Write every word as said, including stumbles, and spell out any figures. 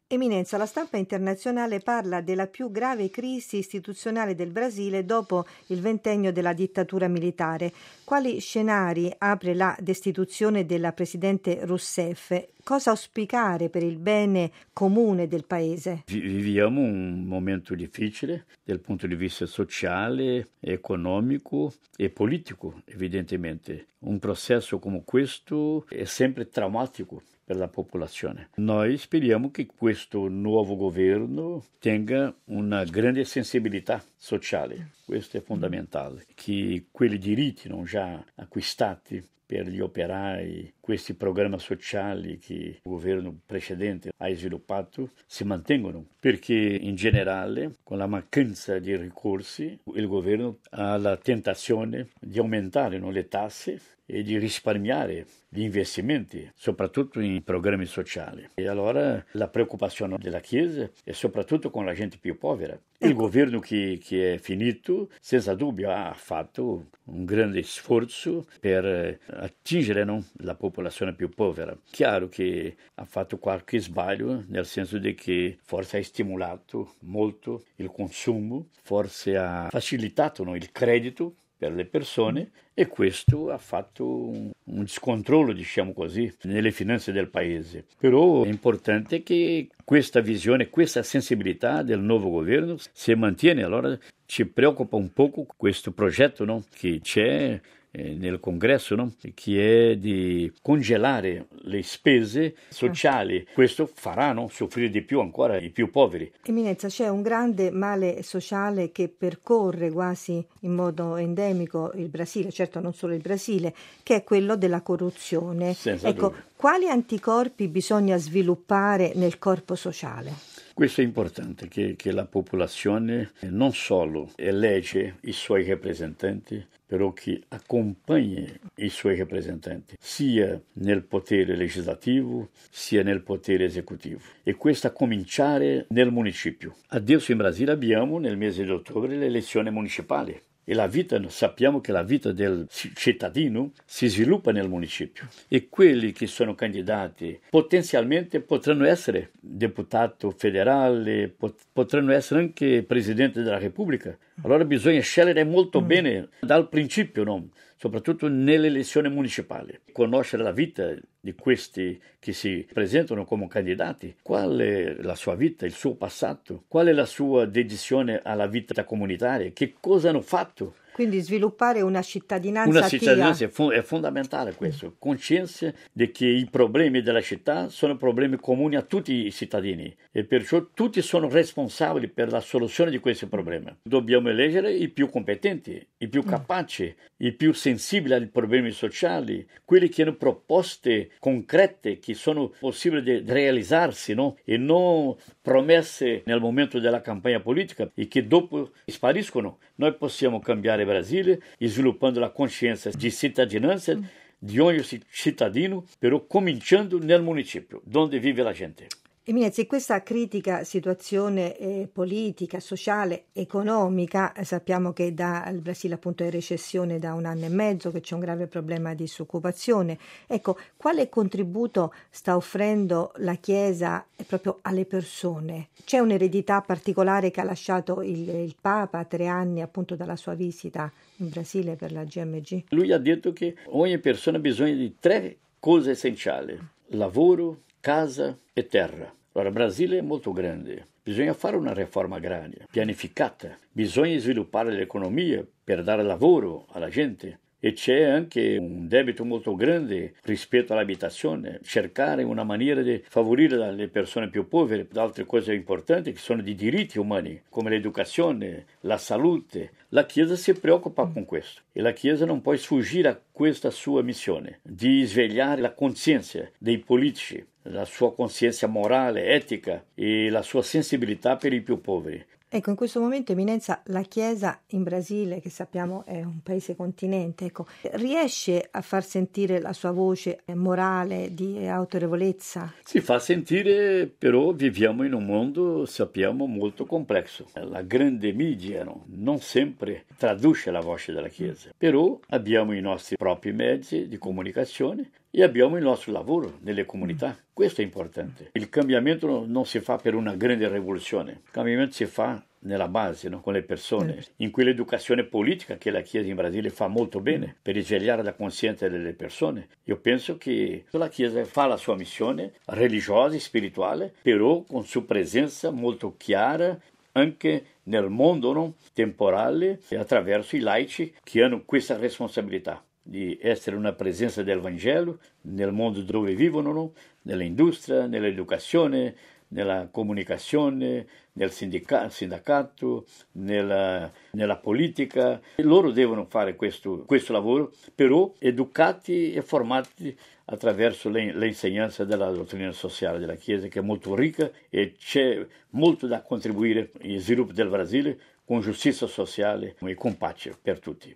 Eminenza, la stampa internazionale parla della più grave crisi istituzionale del Brasile dopo il ventennio della dittatura militare. Quali scenari apre la destituzione della presidente Rousseff? Cosa auspicare per il bene comune del paese? Viviamo un momento difficile dal punto di vista sociale, economico e politico, evidentemente. Un processo come questo è sempre traumatico per la popolazione. Noi speriamo che questo nuovo governo tenga una grande sensibilità sociale, questo è fondamentale, che quei diritti non già acquistati per gli operai, questi programmi sociali che il governo precedente ha sviluppato si mantengono, perché in generale con la mancanza di ricorsi il governo ha la tentazione di aumentare no, le tasse e di risparmiare gli investimenti, soprattutto in programmi sociali. E allora la preoccupazione della Chiesa è soprattutto con la gente più povera. Il governo che, che è finito, senza dubbio, ha fatto un grande sforzo per attingere no, la popolazione più povera. Chiaro che ha fatto qualche sbaglio, nel senso di che forse ha stimolato molto il consumo, forse ha facilitato no, il credito per le persone e questo ha fatto un, un scontrollo, diciamo così, nelle finanze del paese. Però è importante che questa visione, questa sensibilità del nuovo governo si mantiene. Allora ci preoccupa un poco questo progetto no, che c'è nel congresso, no? Che è di congelare le spese sociali. Questo farà no? soffrire di più ancora i più poveri. Eminenza, c'è un grande male sociale che percorre quasi in modo endemico il Brasile, certo non solo il Brasile, che è quello della corruzione. Senza ecco, dubbio. Quali anticorpi bisogna sviluppare nel corpo sociale? Questo è importante, che, che la popolazione non solo elegge i suoi rappresentanti, però che accompagni i suoi rappresentanti, sia nel potere legislativo, sia nel potere esecutivo. E questo a cominciare nel municipio. Adesso in Brasile abbiamo, nel mese di ottobre, le elezioni municipali. E la vita, sappiamo che la vita del cittadino si sviluppa nel municipio e quelli che sono candidati potenzialmente potranno essere deputato federale, pot- potranno essere anche presidente della Repubblica. Allora bisogna scegliere molto mm. bene dal principio, no? Soprattutto nelle elezioni municipali. Conoscere la vita di questi che si presentano come candidati, qual è la sua vita, il suo passato, qual è la sua dedizione alla vita comunitaria, che cosa hanno fatto. Quindi sviluppare una cittadinanza Una cittadinanza attiva. è, è fondamentale questo, coscienza di che i problemi della città sono problemi comuni a tutti i cittadini e perciò tutti sono responsabili per la soluzione di questi problemi. Dobbiamo eleggere i più competenti, i più capaci, i più sensibili ai problemi sociali, quelli che hanno proposte concrete che sono possibili di realizzarsi, no? E non promesse nel momento della campagna politica e che dopo spariscono. Noi possiamo cambiare il Brasile sviluppando la coscienza di cittadinanza di ogni cittadino, però cominciando nel municipio, dove vive la gente. Eminenza, in questa critica situazione eh, politica, sociale, economica, eh, sappiamo che da, il Brasile appunto è in recessione da un anno e mezzo, che c'è un grave problema di disoccupazione. Ecco, quale contributo sta offrendo la Chiesa eh, proprio alle persone? C'è un'eredità particolare che ha lasciato il, il Papa tre anni appunto dalla sua visita in Brasile per la G M G? Lui ha detto che ogni persona ha bisogno di tre cose essenziali: lavoro, casa e terra. Allora, il Brasile è molto grande, bisogna fare una riforma agraria pianificata, bisogna sviluppare l'economia per dare lavoro alla gente e c'è anche un debito molto grande rispetto all'abitazione, cercare una maniera di favorire le persone più povere, altre cose importanti che sono di diritti umani come l'educazione, la salute. La Chiesa si preoccupa con questo e la Chiesa non può sfuggire a questa sua missione di svegliare la coscienza dei politici, la sua coscienza morale, etica e la sua sensibilità per i più poveri. Ecco, in questo momento, Eminenza, la Chiesa in Brasile, che sappiamo è un paese continente, ecco, riesce a far sentire la sua voce morale di autorevolezza? Si fa sentire, però viviamo in un mondo, sappiamo, molto complesso. La grande media no? non sempre traduce la voce della Chiesa, però abbiamo i nostri propri mezzi di comunicazione e abbiamo il nostro lavoro nelle comunità. Questo è importante. Il cambiamento non si fa per una grande rivoluzione, il cambiamento si fa nella base, no? Con le persone, in quell'educazione politica che la Chiesa in Brasile fa molto bene per risvegliare la coscienza delle persone. Io penso che la Chiesa fa la sua missione religiosa e spirituale, però con sua presenza molto chiara anche nel mondo, no? Temporale, attraverso i laici che hanno questa responsabilità di essere una presenza del Vangelo nel mondo dove vivono, no? Nell'industria, nell'educazione, nella comunicazione, nel sindica- sindacato, nella, nella politica. E loro devono fare questo, questo lavoro, però educati e formati attraverso le, le insegnanze della dottrina sociale della Chiesa, che è molto ricca e c'è molto da contribuire allo sviluppo del Brasile con giustizia sociale e con pace per tutti.